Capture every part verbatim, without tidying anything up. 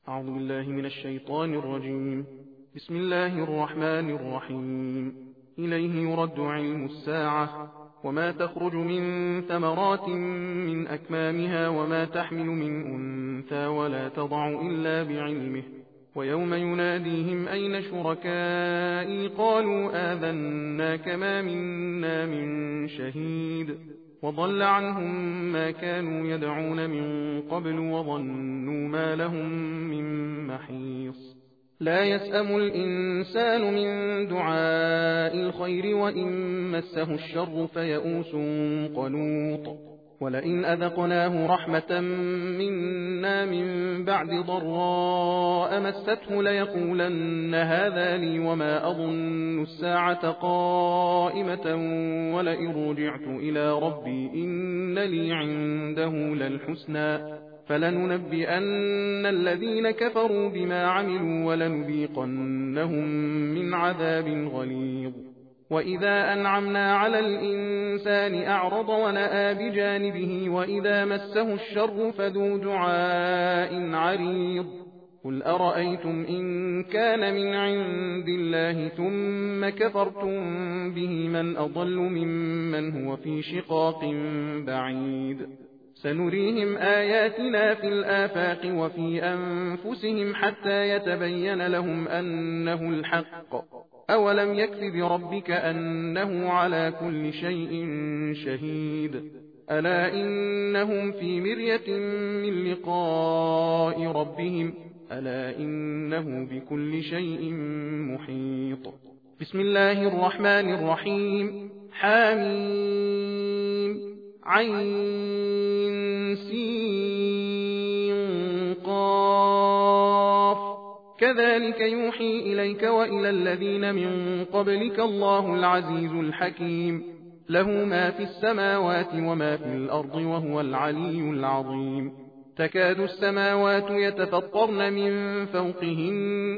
أعوذ بالله من الشيطان الرجيم. بسم الله الرحمن الرحيم. إليه يرد علم الساعة وما تخرج من ثمرات من أكمامها وما تحمل من أنثى ولا تضع إلا بعلمه ويوم يناديهم أين شركائي قالوا آذناك ما منا من شهيد وضل عنهم ما كانوا يدعون من قبل وظنوا ما لهم من محيص. لا يسأم الإنسان من دعاء الخير وإن مسه الشر فيئوس قنوط ولئن أذقناه رحمة منا من بعد ضراء مسته ليقولن هذا لي وما أظن الساعة قائمة ولئن رجعت إلى ربي إن لي عنده للحسنى فلننبئن الذين كفروا بما عملوا ولنذيقنهم من عذاب غليظ. وإذا أنعمنا على الإنسان أعرض ونأى بجانبه وإذا مسه الشر فذو دعاء عريض. قل أرأيتم إن كان من عند الله ثم كفرتم به من أضل ممن هو في شقاق بعيد. سنريهم آياتنا في الآفاق وفي أنفسهم حتى يتبين لهم أنه الحق. أولم يكف بربك أنه على كل شيء شهيد. ألا إنهم في مرية من لقاء ربهم ألا إنه بكل شيء محيط. بسم الله الرحمن الرحيم. حاميم عين سين قاف كذلك يوحي إليك وإلى الذين من قبلك الله العزيز الحكيم. له ما في السماوات وما في الأرض وهو العلي العظيم. تكاد السماوات يتفطرن من فوقهن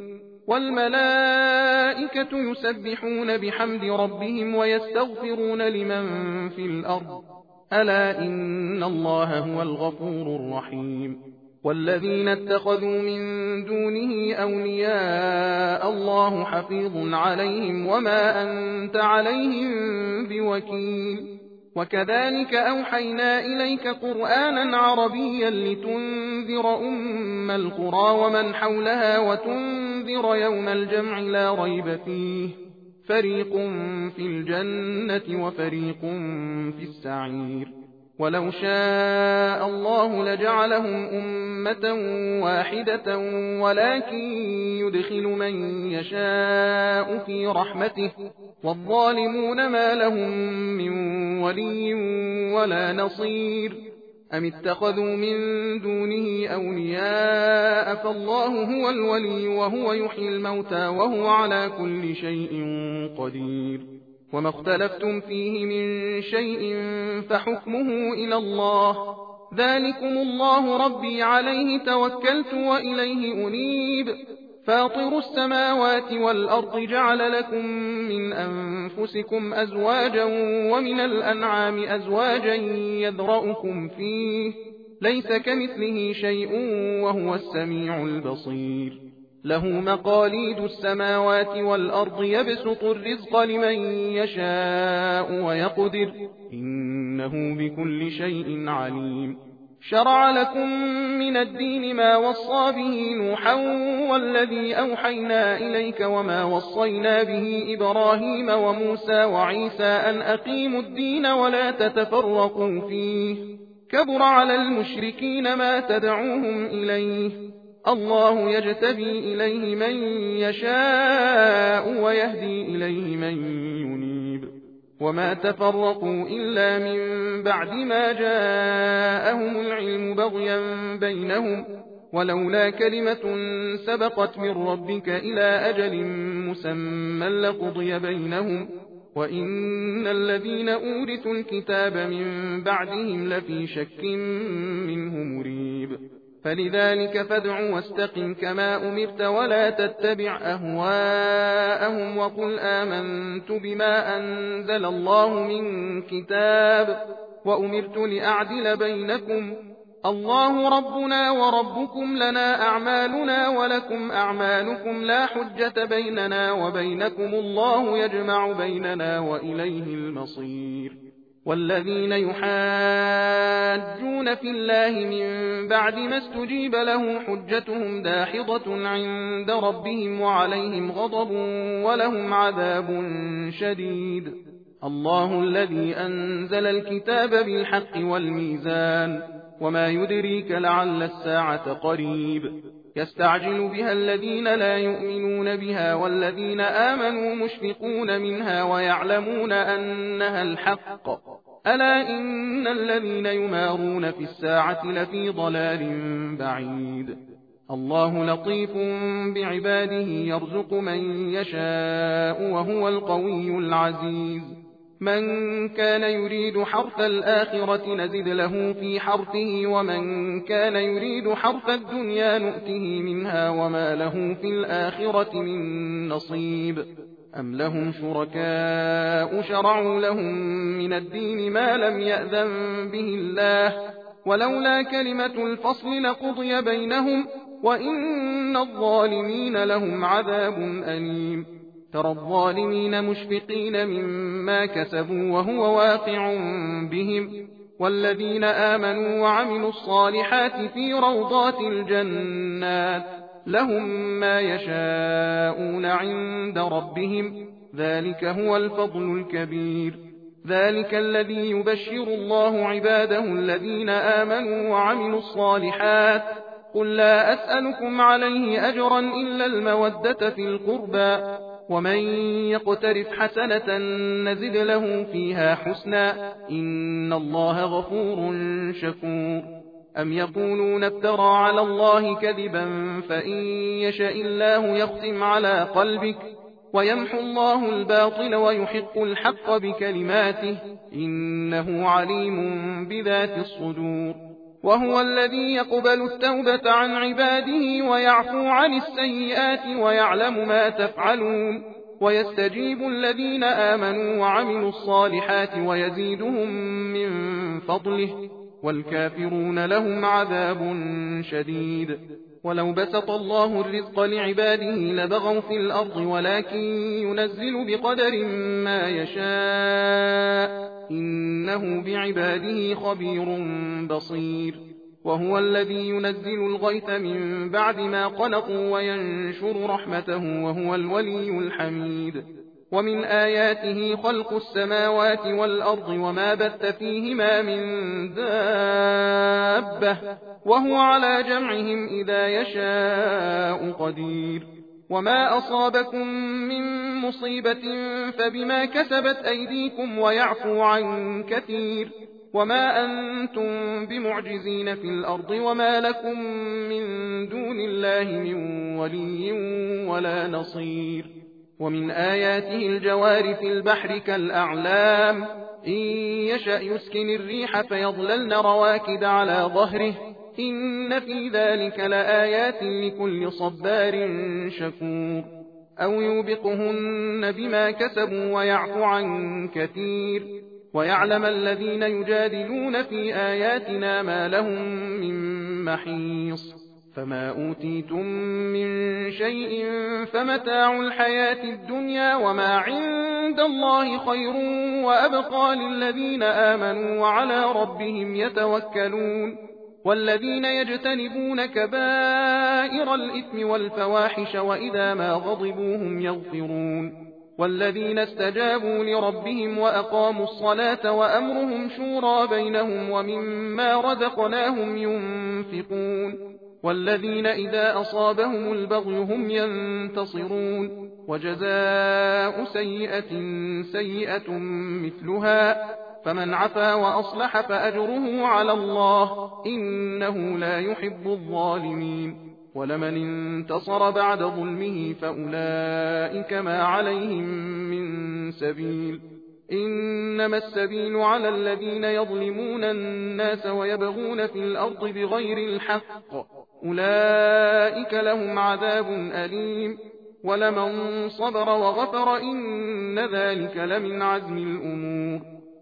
والملائكة يسبحون بحمد ربهم ويستغفرون لمن في الأرض ألا إن الله هو الغفور الرحيم. والذين اتخذوا من دونه أولياء الله حفيظ عليهم وما أنت عليهم بوكيل. وكذلك أوحينا إليك قرآنا عربيا لتنذر أم القرى ومن حولها وتنذر يوم الجمع لا ريب فيه فريق في الجنة وفريق في السعير. ولو شاء الله لجعلهم أمة واحدة ولكن يدخل من يشاء في رحمته والظالمون ما لهم من ولي ولا نصير. أم اتخذوا من دونه أولياء فالله هو الولي وهو يحيي الموتى وهو على كل شيء قدير. وما اختلفتم فيه من شيء فحكمه إلى الله ذلكم الله ربي عليه توكلت وإليه أنيب. فاطر السماوات والأرض جعل لكم من أنفسكم أزواجا ومن الأنعام أزواجا يذرأكم فيه ليس كمثله شيء وهو السميع البصير. له مقاليد السماوات والأرض يبسط الرزق لمن يشاء ويقدر إنه بكل شيء عليم. شرع لكم من الدين ما وصى به نوحا والذي أوحينا إليك وما وصينا به إبراهيم وموسى وعيسى أن أقيموا الدين ولا تتفرقوا فيه كبر على المشركين ما تدعوهم إليه الله يجتبي إليه من يشاء ويهدي إليه من ينيب. وما تفرقوا إلا من بعد ما جاءهم العلم بغيا بينهم ولولا كلمة سبقت من ربك إلى أجل مسمى لقضي بينهم وإن الذين أورثوا الكتاب من بعدهم لفي شك منه مريب. فلذلك فادع واستقم كما أمرت ولا تتبع أهواءهم وقل آمنت بما أنزل الله من كتاب وأمرت لأعدل بينكم الله ربنا وربكم لنا أعمالنا ولكم أعمالكم لا حجة بيننا وبينكم الله يجمع بيننا وإليه المصير والذين يحاجون في الله من بعد ما استجيب له حجتهم داحضة عند ربهم وعليهم غضب ولهم عذاب شديد الله الذي أنزل الكتاب بالحق والميزان وما يدريك لعل الساعة قريب يستعجل بها الذين لا يؤمنون بها والذين آمنوا مشفقون منها ويعلمون أنها الحق ألا إن الذين يمارون في الساعة لفي ضلال بعيد الله لطيف بعباده يرزق من يشاء وهو القوي العزيز من كان يريد حرث الآخرة نزد له في حرثه ومن كان يريد حرث الدنيا نؤته منها وما له في الآخرة من نصيب أم لهم شركاء شرعوا لهم من الدين ما لم يأذن به الله ولولا كلمة الفصل لقضي بينهم وإن الظالمين لهم عذاب أليم ترى الظالمين مشفقين مما كسبوا وهو واقع بهم والذين آمنوا وعملوا الصالحات في روضات الجنات لهم ما يشاءون عند ربهم ذلك هو الفضل الكبير ذلك الذي يبشر الله عباده الذين آمنوا وعملوا الصالحات قل لا أسألكم عليه أجرا إلا المودة في القربى ومن يقترف حسنة نزد له فيها حسنا إن الله غفور شكور أم يقولون افترى على الله كذبا فإن يشاء الله يختم على قلبك ويمحو الله الباطل ويحق الحق بكلماته إنه عليم بذات الصدور وهو الذي يقبل التوبة عن عباده ويعفو عن السيئات ويعلم ما تفعلون ويستجيب الذين آمنوا وعملوا الصالحات ويزيدهم من فضله والكافرون لهم عذاب شديد ولو بسط الله الرزق لعباده لبغوا في الأرض ولكن ينزل بقدر ما يشاء إنه بعباده خبير بصير وهو الذي ينزل الغيث من بعد ما قنطوا وينشر رحمته وهو الولي الحميد ومن آياته خلق السماوات والأرض وما بث فيهما من دابة وهو على جمعهم إذا يشاء قدير وما أصابكم من مصيبة فبما كسبت أيديكم ويعفو عن كثير وما أنتم بمعجزين في الأرض وما لكم من دون الله من ولي ولا نصير ومن آياته الجوار في البحر كالأعلام إن يشأ يسكن الريح فيظللن رواكد على ظهره إن في ذلك لآيات لكل صبار شكور أو يوبقهن بما كسبوا ويعفو عن كثير ويعلم الذين يجادلون في آياتنا ما لهم من محيص فما أوتيتم من شيء فمتاع الحياة الدنيا وما عند الله خير وأبقى للذين آمنوا وعلى ربهم يتوكلون والذين يجتنبون كبائر الإثم والفواحش وإذا ما غضبوا هم يغفرون والذين استجابوا لربهم وأقاموا الصلاة وأمرهم شورى بينهم ومما رزقناهم ينفقون والذين إذا أصابهم البغي هم ينتصرون وجزاء سيئة سيئة مثلها فمن عفا وأصلح فأجره على الله إنه لا يحب الظالمين ولمن انتصر بعد ظلمه فأولئك ما عليهم من سبيل إنما السبيل على الذين يظلمون الناس ويبغون في الأرض بغير الحق أولئك لهم عذاب أليم ولمن صبر وغفر إن ذلك لمن عزم الأمور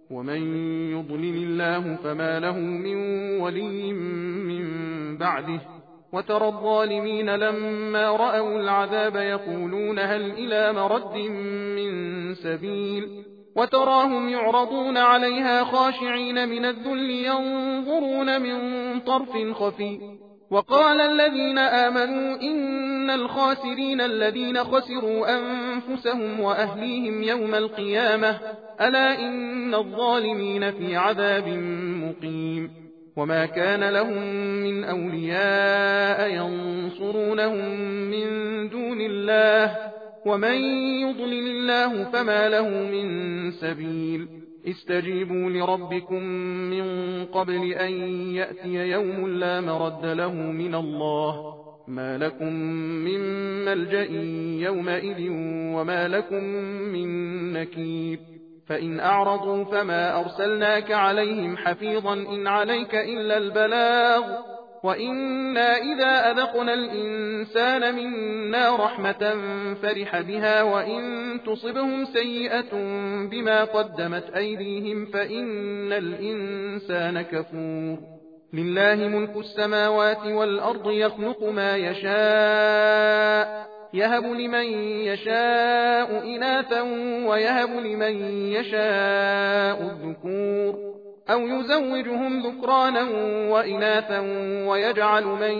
ومن يضلل الله فما له من ولي من بعده. وترى الظالمين لما رأوا العذاب يقولون هل إلى مرد من سبيل وتراهم يعرضون عليها خاشعين من الذل ينظرون من طرف خفي. وقال الذين آمنوا إن الخاسرين الذين خسروا أنفسهم وأهليهم يوم القيامة ألا إن الظالمين في عذاب مقيم. وما كان لهم من أولياء ينصرونهم من دون الله ومن يضلل الله فما له من سبيل. استجيبوا لربكم من قبل أن يأتي يوم لا مرد له من الله ما لكم من ملجأ يومئذ وما لكم من نكير. فإن أعرضوا فما أرسلناك عليهم حفيظا إن عليك إلا البلاغ وإنا إذا أذقنا الإنسان منا رحمة فرح بها وإن تصبهم سيئة بما قدمت أيديهم فإن الإنسان كفور. لله ملك السماوات والأرض يخلق ما يشاء يهب لمن يشاء إناثا ويهب لمن يشاء الذكور أو يزوجهم ذكرانا وإناثا ويجعل من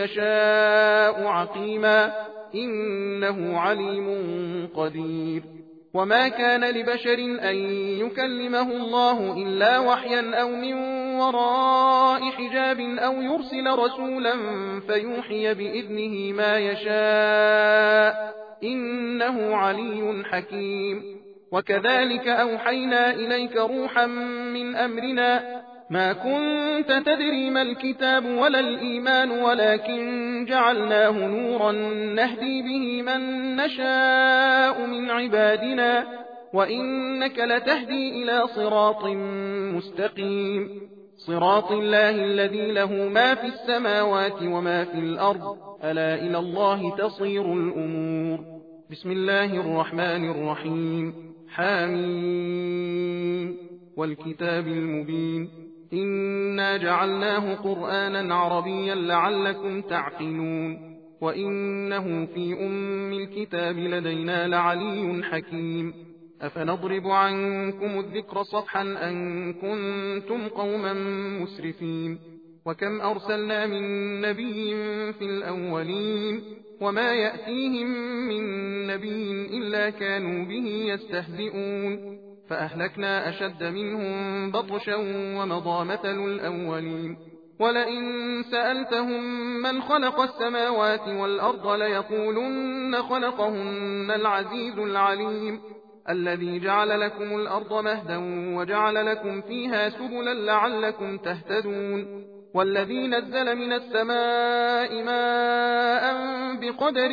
يشاء عقيما إنه عليم قدير. وما كان لبشر أن يكلمه الله إلا وحيا أو من وراء حجاب أو يرسل رسولا فيوحي بإذنه ما يشاء إنه علي حكيم. وكذلك أوحينا إليك روحا من أمرنا ما كنت تدري ما الكتاب ولا الإيمان ولكن جعلناه نورا نهدي به من نشاء من عبادنا وإنك لتهدي إلى صراط مستقيم صراط الله الذي له ما في السماوات وما في الأرض ألا إلى الله تصير الأمور. بسم الله الرحمن الرحيم. حامين والكتاب المبين إنا جعلناه قرآنا عربيا لعلكم تعقلون وإنه في أم الكتاب لدينا لعلي حكيم. أفنضرب عنكم الذكر صفحا أن كنتم قوما مسرفين. وكم أرسلنا من نبي في الأولين وما يأتيهم من نبي إلا كانوا به يستهزئون فأهلكنا أشد منهم بطشا ومضى مثل الأولين. ولئن سألتهم من خلق السماوات والأرض ليقولن خلقهن العزيز العليم الذي جعل لكم الأرض مهدا وجعل لكم فيها سبلا لعلكم تهتدون والذي نزل من السماء ماء بقدر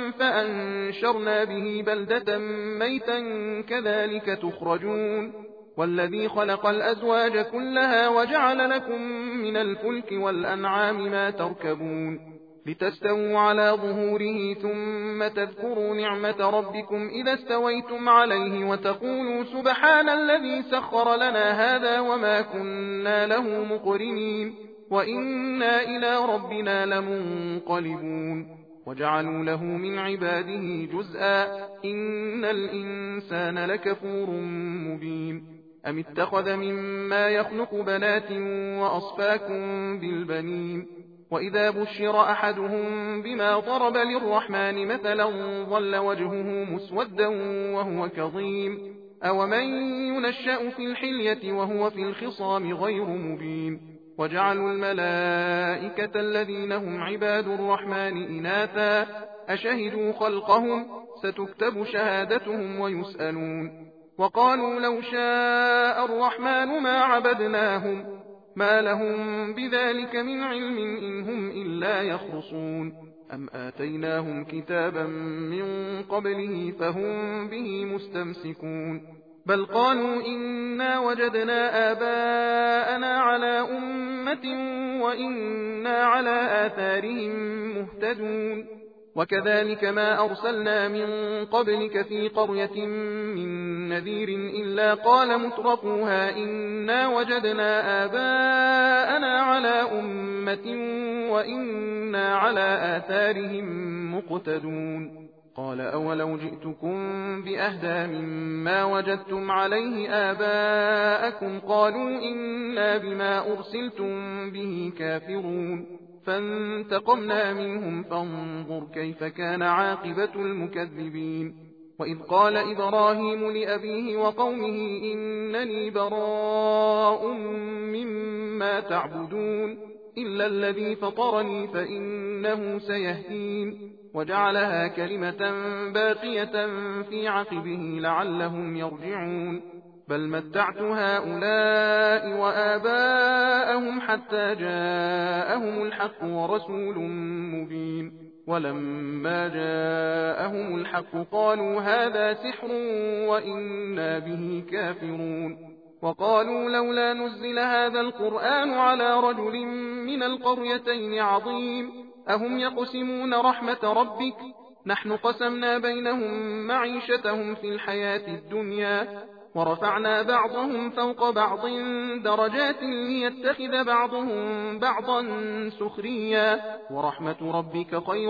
فأنشرنا به بلدة ميتا كذلك تخرجون والذي خلق الأزواج كلها وجعل لكم من الفلك والأنعام ما تركبون لتستووا على ظهوره ثم تذكروا نعمة ربكم إذا استويتم عليه وتقولوا سبحان الذي سخر لنا هذا وما كنا له مقرنين وإنا إلى ربنا لمنقلبون. وجعلوا له من عباده جزءا إن الإنسان لكفور مبين. أم اتخذ مما يخلق بنات وأصفاكم بالبنين وإذا بشر أحدهم بما ضرب للرحمن مثلا ظل وجهه مسودا وهو كظيم أومن ينشأ في الحلية وهو في الخصام غير مبين. وجعلوا الملائكة الذين هم عباد الرحمن إناثا أشهدوا خلقهم ستكتب شهادتهم ويسألون. وقالوا لو شاء الرحمن ما عبدناهم ما لهم بذلك من علم إن هم إلا يخرصون أم آتيناهم كتابا من قبله فهم به مستمسكون بل قالوا إنا وجدنا آباءنا على أمة وإنا على آثارهم مهتدون وكذلك ما أرسلنا من قبلك في قرية من نذير إلا قال مترفوها إنا وجدنا آباءنا على أمة وإنا على آثارهم مقتدون قال أولو جئتكم بأهدى مما وجدتم عليه آباءكم قالوا إنا بما أرسلتم به كافرون فانتقمنا منهم فانظر كيف كان عاقبة المكذبين وإذ قال إبراهيم لأبيه وقومه إنني براء مما تعبدون إلا الذي فطرني فإنه سيهدين وجعلها كلمة باقية في عقبه لعلهم يرجعون بل متعت هؤلاء وآباءهم حتى جاءهم الحق ورسول مبين ولما جاءهم الحق قالوا هذا سحر وإنا به كافرون وقالوا لولا نزل هذا القرآن على رجل من القريتين عظيم أهم يقسمون رحمة ربك نحن قسمنا بينهم معيشتهم في الحياة الدنيا ورفعنا بعضهم فوق بعض درجات ليتخذ بعضهم بعضا سخريا ورحمة ربك خير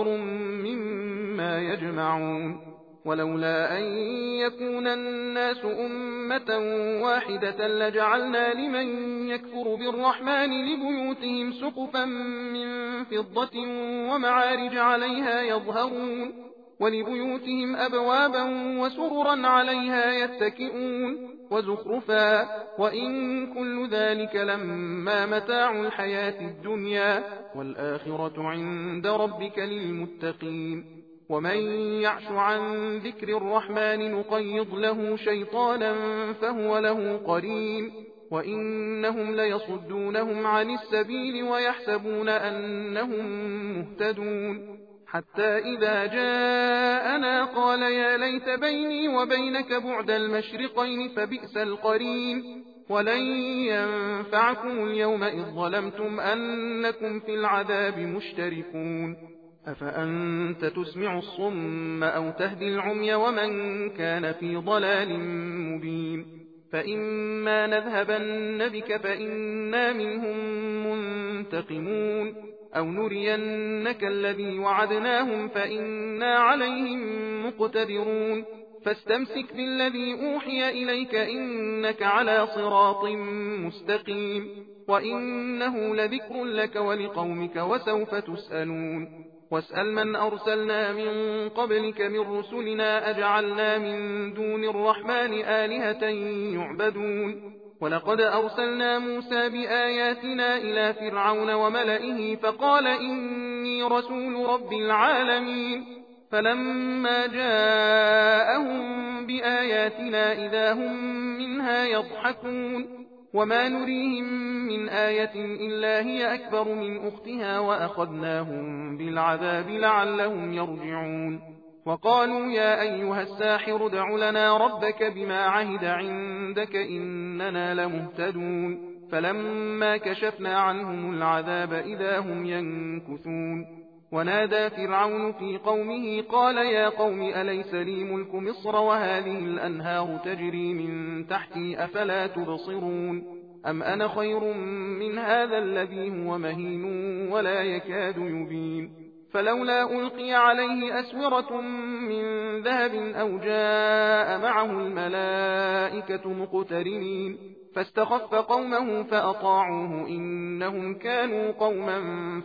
مما يجمعون ولولا أن يكون الناس أمة واحدة لجعلنا لمن يكفر بالرحمن لبيوتهم سقفا من فضة ومعارج عليها يظهرون ولبيوتهم أبوابا وسررا عليها يتكئون وزخرفا وإن كل ذلك لما متاع الحياة الدنيا والآخرة عند ربك للمتقين ومن يعش عن ذكر الرحمن نقيض له شيطانا فهو له قرين وإنهم ليصدونهم عن السبيل ويحسبون أنهم مهتدون حتى إذا جاءنا قال يا ليت بيني وبينك بعد المشرقين فبئس القرين ولن ينفعكم اليوم إذ ظلمتم أنكم في العذاب مشتركون أفأنت تسمع الصم أو تهدي العمي ومن كان في ضلال مبين فإما نذهبن بك فإنا منهم منتقمون أو نرينك الذي وعدناهم فإنا عليهم مقتدرون فاستمسك بالذي أوحي إليك إنك على صراط مستقيم وإنه لذكر لك ولقومك وسوف تسألون واسأل من أرسلنا من قبلك من رسلنا أجعلنا من دون الرحمن آلهة يعبدون ولقد أرسلنا موسى بآياتنا إلى فرعون وملئه فقال إني رسول رب العالمين فلما جاءهم بآياتنا إذا هم منها يضحكون وما نريهم من آية إلا هي أكبر من أختها وأخذناهم بالعذاب لعلهم يرجعون وقالوا يا أيها الساحر ادع لنا ربك بما عهد عندك إننا لمهتدون فلما كشفنا عنهم العذاب إذا هم ينكثون ونادى فرعون في قومه قال يا قوم أليس لي ملك مصر وهذه الأنهار تجري من تحتي أفلا تبصرون أم أنا خير من هذا الذي هو مهين ولا يكاد يبين فلولا ألقي عليه أسورة من ذهب أو جاء معه الملائكة مقترنين فاستخف قومه فأطاعوه إنهم كانوا قوما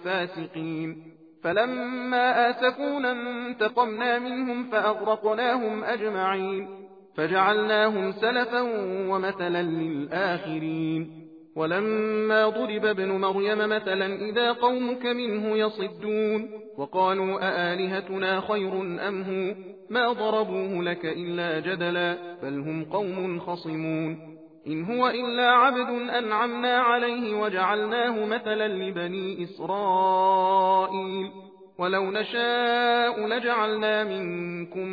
فاسقين فلما آسفونا انتقمنا منهم فأغرقناهم أجمعين فجعلناهم سلفا ومثلا للآخرين ولما ضرب ابن مريم مثلا إذا قومك منه يصدون وقالوا أآلهتنا خير أم هو ما ضربوه لك إلا جدلا بل هم قوم خصمون إن هو إلا عبد أنعمنا عليه وجعلناه مثلا لبني إسرائيل ولو نشاء لجعلنا منكم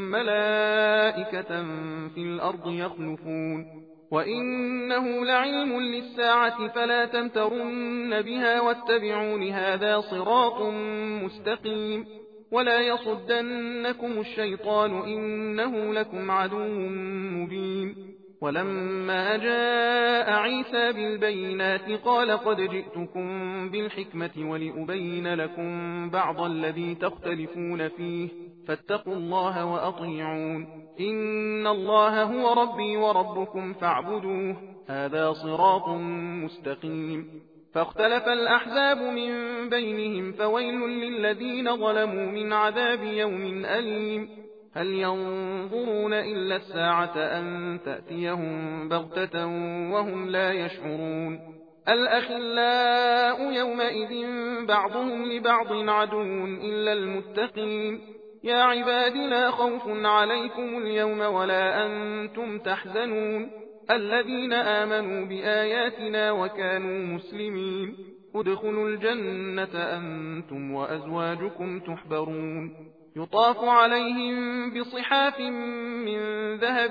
ملائكة في الأرض يخلفون وإنه لعلم للساعة فلا تمترن بها واتبعون هذا صراط مستقيم ولا يصدنكم الشيطان إنه لكم عدو مبين. ولما جاء عيسى بالبينات قال قد جئتكم بالحكمة ولأبين لكم بعض الذي تختلفون فيه فاتقوا الله وأطيعون إن الله هو ربي وربكم فاعبدوه هذا صراط مستقيم. فاختلف الأحزاب من بينهم فويل للذين ظلموا من عذاب يوم أليم. هل ينظرون إلا الساعة أن تأتيهم بغتة وهم لا يشعرون. الأخلاء يومئذ بعضهم لبعض عدو إلا المتقين. يا عباد لا خوف عليكم اليوم ولا أنتم تحزنون الذين آمنوا بآياتنا وكانوا مسلمين ادخلوا الجنة أنتم وأزواجكم تحبرون يطاف عليهم بصحاف من ذهب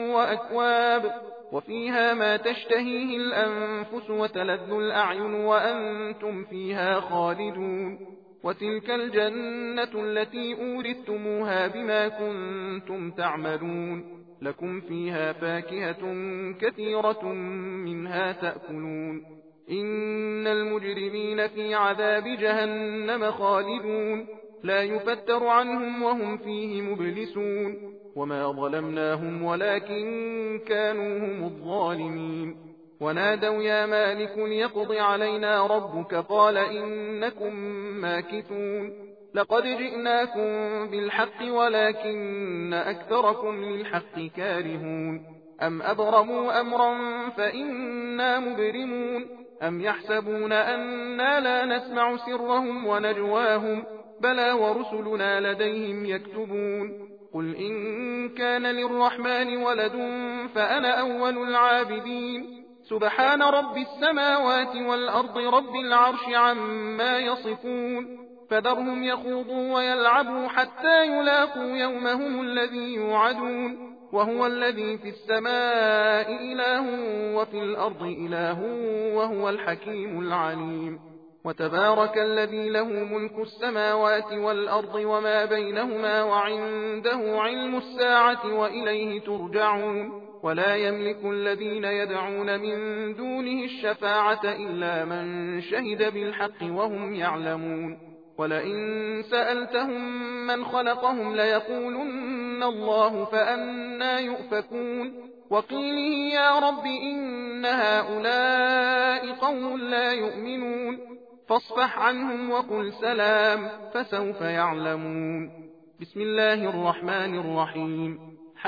وأكواب وفيها ما تشتهيه الأنفس وتلذ الأعين وأنتم فيها خالدون وتلك الجنة التي أورثتموها بما كنتم تعملون لكم فيها فاكهة كثيرة منها تأكلون إن المجرمين في عذاب جهنم خالدون لا يفتر عنهم وهم فيه مبلسون وما ظلمناهم ولكن كانوا هم الظالمين. ونادوا يا مالك ليقض علينا ربك قال إنكم ماكثون لقد جئناكم بالحق ولكن أكثركم للحق كارهون أم أبرموا أمرا فإنا مبرمون أم يحسبون أنا لا نسمع سرهم ونجواهم بلى ورسلنا لديهم يكتبون قل إن كان للرحمن ولد فأنا أول العابدين سبحان رب السماوات والأرض رب العرش عما يصفون فذرهم يخوضوا ويلعبوا حتى يلاقوا يومهم الذي يوعدون وهو الذي في السماء إله وفي الأرض إله وهو الحكيم العليم. وتبارك الذي له ملك السماوات والأرض وما بينهما وعنده علم الساعة وإليه ترجعون. ولا يملك الذين يدعون من دونه الشفاعة إلا من شهد بالحق وهم يعلمون. ولئن سألتهم من خلقهم ليقولن الله فأنى يؤفكون وقيله يا رب إن هؤلاء قوم لا يؤمنون فاصفح عنهم وقل سلام فسوف يعلمون. بسم الله الرحمن الرحيم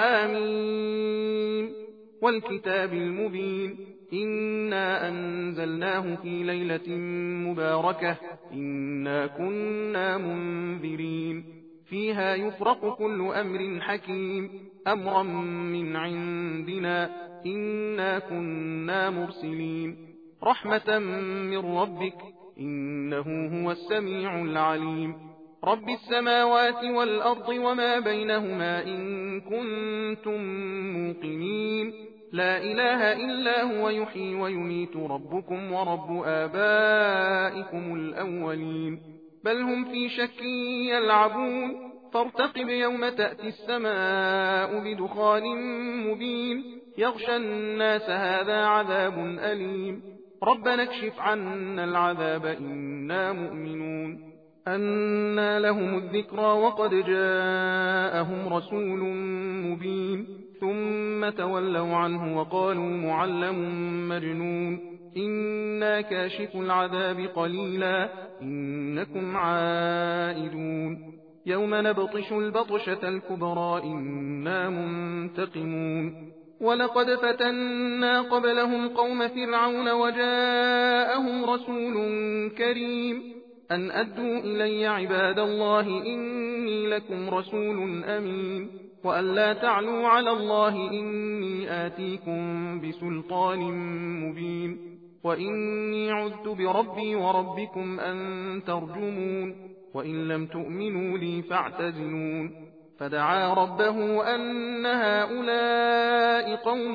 حامين والكتاب المبين إنا أنزلناه في ليلة مباركة إنا كنا منذرين فيها يفرق كل أمر حكيم أمرا من عندنا إنا كنا مرسلين رحمة من ربك إنه هو السميع العليم. رب السماوات والأرض وما بينهما إن كنتم موقنين لا إله إلا هو يحيي ويميت ربكم ورب آبائكم الأولين بل هم في شك يلعبون فارتقب يوم تأتي السماء بدخان مبين يغشى الناس هذا عذاب أليم ربنا اكشف عنا العذاب إنا مؤمنون. أنى لهم الذكرى وقد جاءهم رسول مبين ثم تولوا عنه وقالوا معلم مجنون إنا كاشف العذاب قليلا إنكم عائدون يوم نبطش البطشة الكبرى إنا منتقمون. ولقد فتنا قبلهم قوم فرعون وجاءهم رسول كريم أن أدوا إلي عباد الله إني لكم رسول أمين وأن لا تعلوا على الله إني آتيكم بسلطان مبين وإني عذت بربي وربكم أن ترجمون وإن لم تؤمنوا لي فاعتزلون. فدعا ربه أن هؤلاء قوم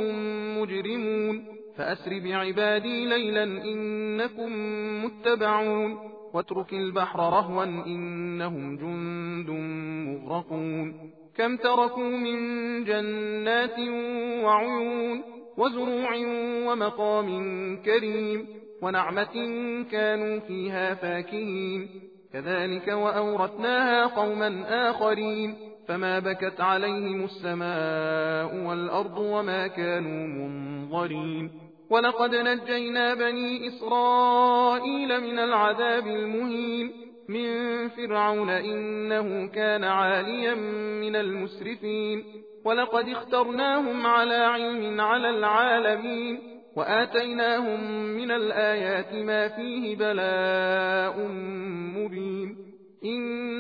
مجرمون فأسر بعبادي ليلا إنكم متبعون واترك البحر رهوا إنهم جند مغرقون كم تركوا من جنات وعيون وزروع ومقام كريم ونعمة كانوا فيها فاكهين كذلك وأورثناها قوما آخرين فما بكت عليهم السماء والأرض وما كانوا منظرين ولقد نجينا بني إسرائيل من العذاب المهين من فرعون إنه كان عاليا من المسرفين ولقد اخترناهم على علم على العالمين وآتيناهم من الآيات ما فيه بلاء مبين إن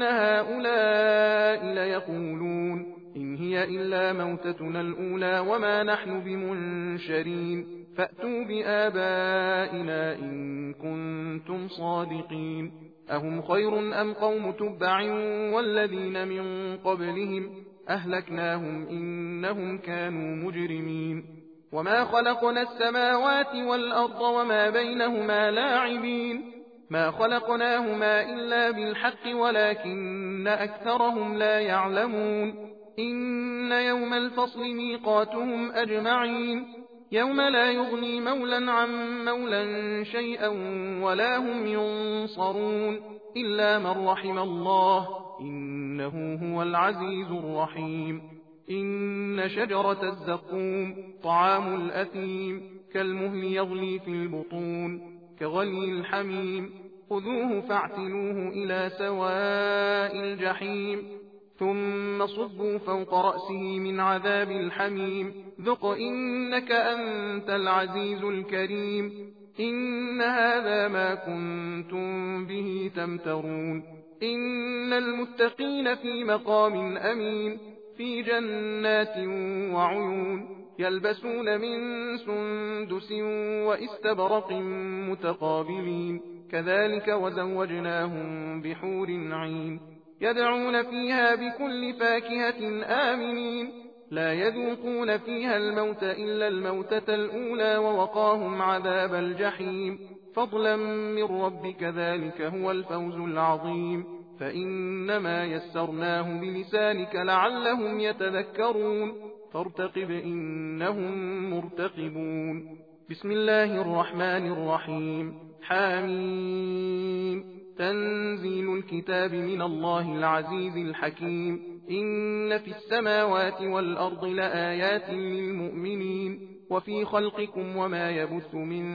هؤلاء ليقولون إن هي إلا موتتنا الأولى وما نحن بمنشرين فأتوا بآبائنا إن كنتم صادقين أهم خير أم قوم تبع والذين من قبلهم أهلكناهم إنهم كانوا مجرمين وما خلقنا السماوات والأرض وما بينهما لاعبين ما خلقناهما إلا بالحق ولكن أكثرهم لا يعلمون إن يوم الفصل ميقاتهم أجمعين يوم لا يغني مولا عن مولا شيئا ولا هم ينصرون إلا من رحم الله إنه هو العزيز الرحيم إن شجرة الزقوم طعام الأثيم كالمهل يغلي في البطون كغلي الحميم خذوه فاعتلوه إلى سواء الجحيم ثم صبوا فوق رأسه من عذاب الحميم ذق إنك أنت العزيز الكريم إن هذا ما كنتم به تمترون إن المتقين في مقام أمين في جنات وعيون يلبسون من سندس وإستبرق متقابلين كذلك وزوجناهم بحور عين يدعون فيها بكل فاكهة آمنين لا يذوقون فيها الموت إلا الموتة الأولى ووقاهم عذاب الجحيم فضلا من ربك ذلك هو الفوز العظيم فإنما يسرناه بلسانك لعلهم يتذكرون فارتقب إنهم مرتقبون بسم الله الرحمن الرحيم حاميم تنزيل الكتاب من الله العزيز الحكيم إن في السماوات والأرض لآيات للمؤمنين وفي خلقكم وما يبث من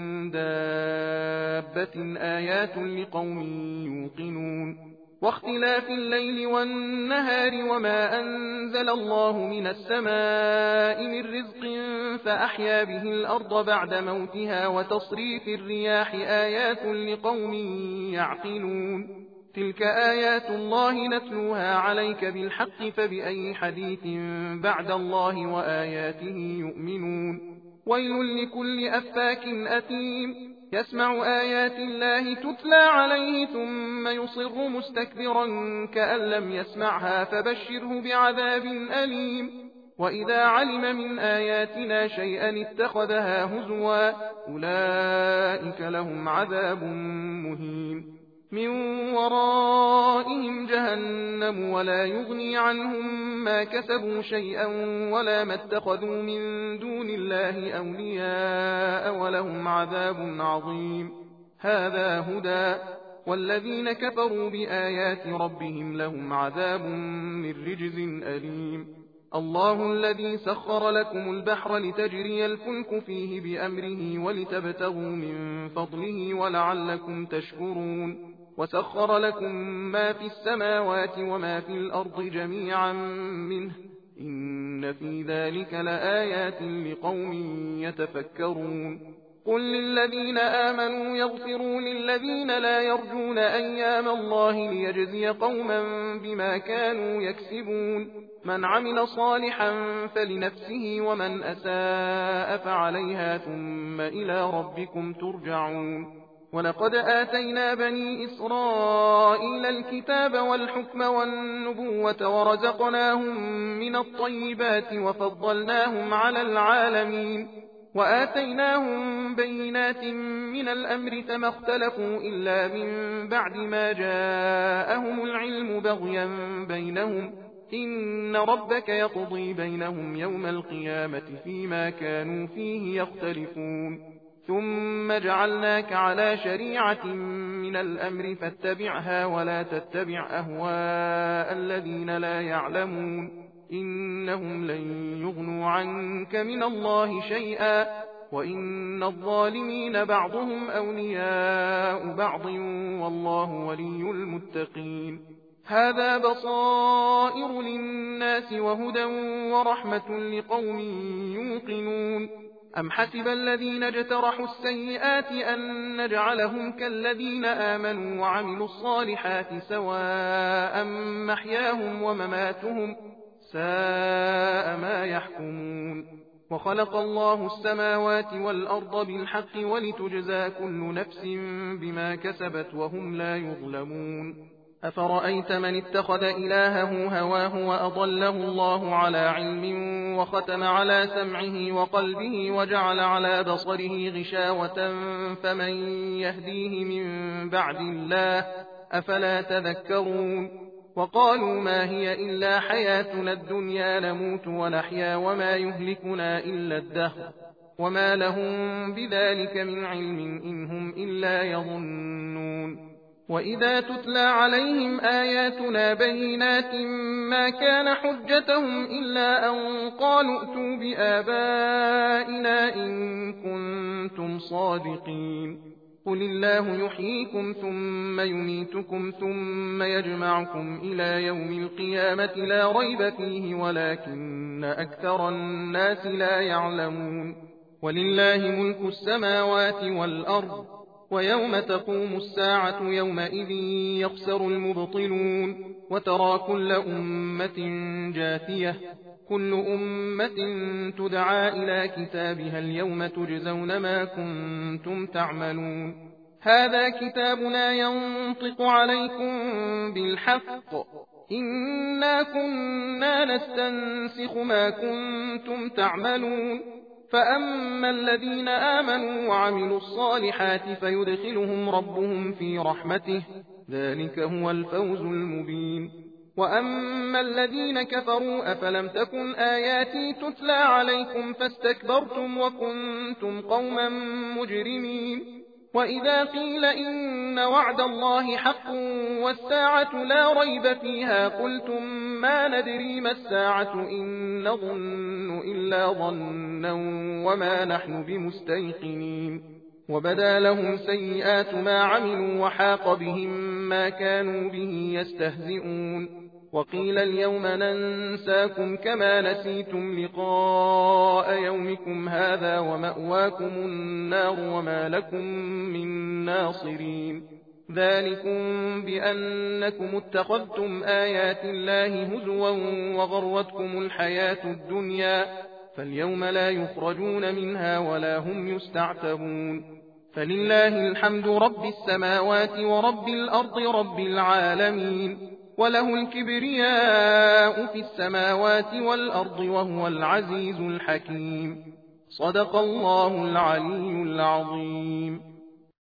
دابة آيات لقوم يوقنون واختلاف الليل والنهار وما أنزل الله من السماء من رزق فأحيا به الأرض بعد موتها وتصريف الرياح آيات لقوم يعقلون تلك آيات الله نتلوها عليك بالحق فبأي حديث بعد الله وآياته يؤمنون ويل لكل أفاك أثيم يسمع آيات الله تتلى عليه ثم يصر مستكبرا كأن لم يسمعها فبشره بعذاب أليم وإذا علم من آياتنا شيئا اتخذها هزوا أولئك لهم عذاب مهين من ورائهم جهنم ولا يغني عنهم ما كسبوا شيئا ولا ما اتخذوا من دون الله أولياء ولهم عذاب عظيم هذا هدى والذين كفروا بآيات ربهم لهم عذاب من رجز أليم الله الذي سخر لكم البحر لتجري الفلك فيه بأمره ولتبتغوا من فضله ولعلكم تشكرون وسخر لكم ما في السماوات وما في الأرض جميعا منه إن في ذلك لآيات لقوم يتفكرون قل للذين آمنوا يغفروا للذين لا يرجون أيام الله ليجزي قوما بما كانوا يكسبون من عمل صالحا فلنفسه ومن أساء فعليها ثم إلى ربكم ترجعون ولقد آتينا بني إسرائيل الكتاب والحكم والنبوة ورزقناهم من الطيبات وفضلناهم على العالمين وآتيناهم بينات من الأمر فما اختلفوا إلا من بعد ما جاءهم العلم بغيا بينهم إن ربك يقضي بينهم يوم القيامة فيما كانوا فيه يختلفون ثم جعلناك على شريعة من الأمر فاتبعها ولا تتبع أهواء الذين لا يعلمون إنهم لن يغنوا عنك من الله شيئا وإن الظالمين بعضهم أولياء بعض والله ولي المتقين هذا بصائر للناس وهدى ورحمة لقوم يوقنون أم حسب الذين اجترحوا السيئات أن نجعلهم كالذين آمنوا وعملوا الصالحات سواء محياهم ومماتهم ساء ما يحكمون وخلق الله السماوات والأرض بالحق ولتجزى كل نفس بما كسبت وهم لا يظلمون أفرأيت من اتخذ إلهه هواه وأضله الله على علم وختم على سمعه وقلبه وجعل على بصره غشاوة فمن يهديه من بعد الله أفلا تذكرون وقالوا ما هي إلا حياتنا الدنيا نموت ونحيا وما يهلكنا إلا الدهر وما لهم بذلك من علم إن هم إلا يظنون وإذا تتلى عليهم آياتنا بينات ما كان حجتهم إلا أن قالوا ائتوا بآبائنا إن كنتم صادقين قل الله يحييكم ثم يميتكم ثم يجمعكم إلى يوم القيامة لا ريب فيه ولكن أكثر الناس لا يعلمون ولله ملك السماوات والأرض ويوم تقوم الساعة يومئذ يخسر المبطلون وترى كل أمة جاثية كل أمة تدعى إلى كتابها اليوم تجزون ما كنتم تعملون هذا كتابنا ينطق عليكم بالحق إنا كنا نستنسخ ما كنتم تعملون فأما الذين آمنوا وعملوا الصالحات فيدخلهم ربهم في رحمته ذلك هو الفوز المبين وأما الذين كفروا أفلم تكن آياتي تتلى عليكم فاستكبرتم وكنتم قوما مجرمين وإذا قيل إن وعد الله حق والساعة لا ريب فيها قلتم ما ندري ما الساعة إن نظن إلا ظنا وما نحن بمستيقنين وبدا لهم سيئات ما عملوا وحاق بهم ما كانوا به يستهزئون وقيل اليوم ننساكم كما نسيتم لقاء يومكم هذا ومأواكم النار وما لكم من ناصرين ذلكم بأنكم اتخذتم آيات الله هزوا وغرتكم الحياة الدنيا فاليوم لا يخرجون منها ولا هم يستعتبون فلله الحمد رب السماوات ورب الأرض رب العالمين وله الكبرياء في السماوات والأرض وهو العزيز الحكيم صدق الله العلي العظيم.